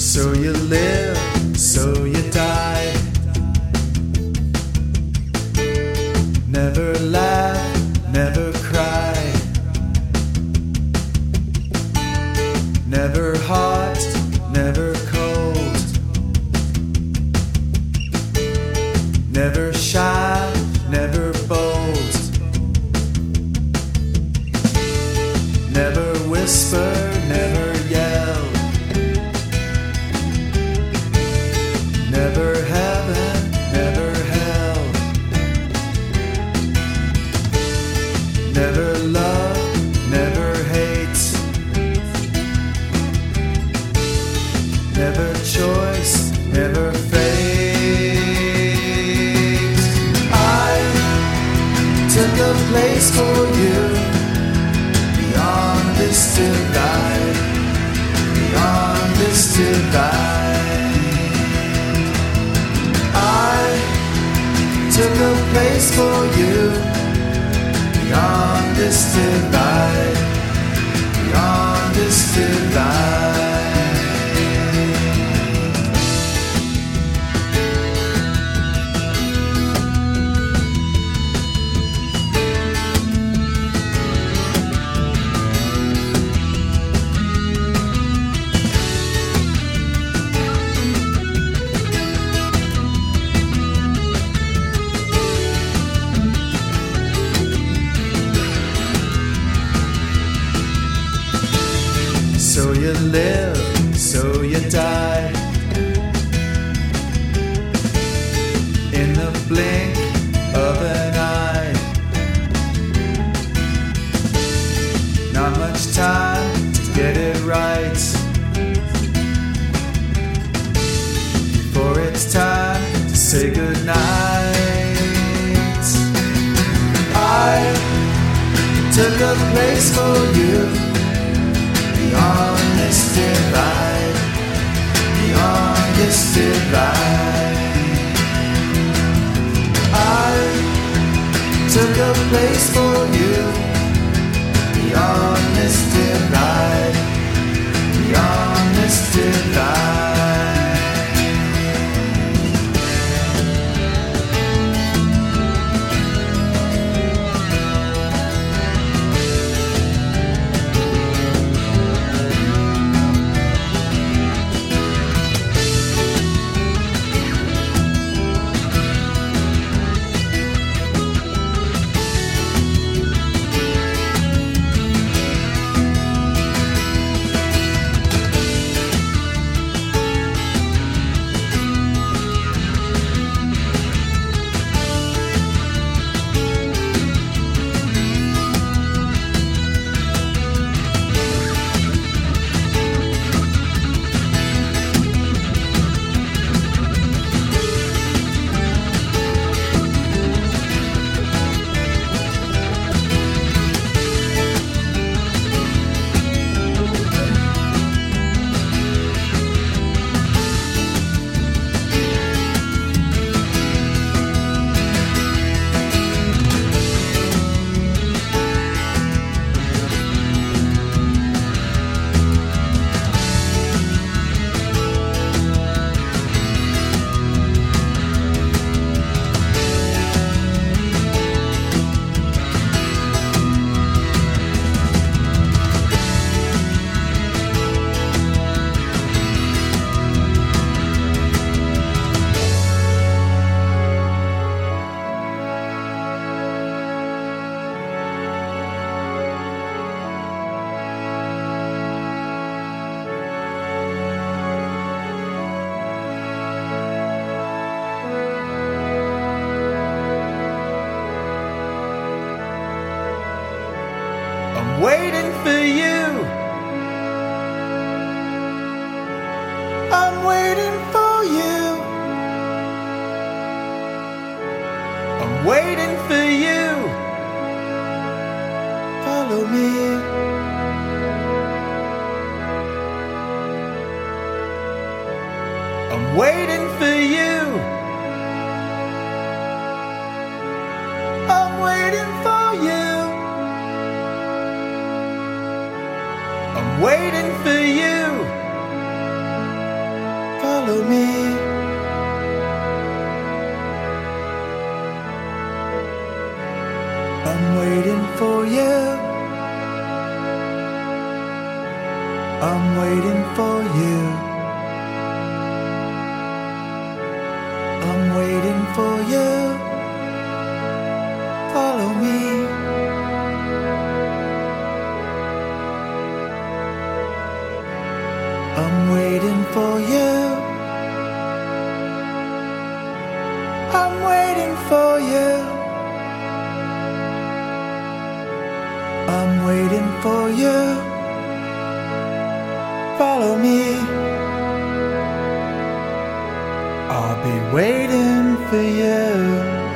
So you live, so you die. Never laugh, never cry. Never hot, never cold. Never shy, never bold. Never whisper, never yell. Never heaven, never hell. Never love, never hate. Never choice, never fate. I took a place for you beyond this divide, beyond this divide. Took a place for you beyond this divide, beyond this divide. So you live, so you die. In the blink of an eye. Not much time to get it right before it's time to say goodnight. I took a place for you beyond this divide, beyond this divide. I took a place for you beyond this divide, beyond this divide. I'm waiting for you. I'm waiting for you. I'm waiting for you. Follow me. I'm waiting for you. I'm waiting for you. I'm waiting for you. follow me. I'm waiting for you. I'm waiting for you. I'm waiting for you. Follow me. I'm waiting for you. I'm waiting for you. I'm waiting for you. Follow me. I'll be waiting for you.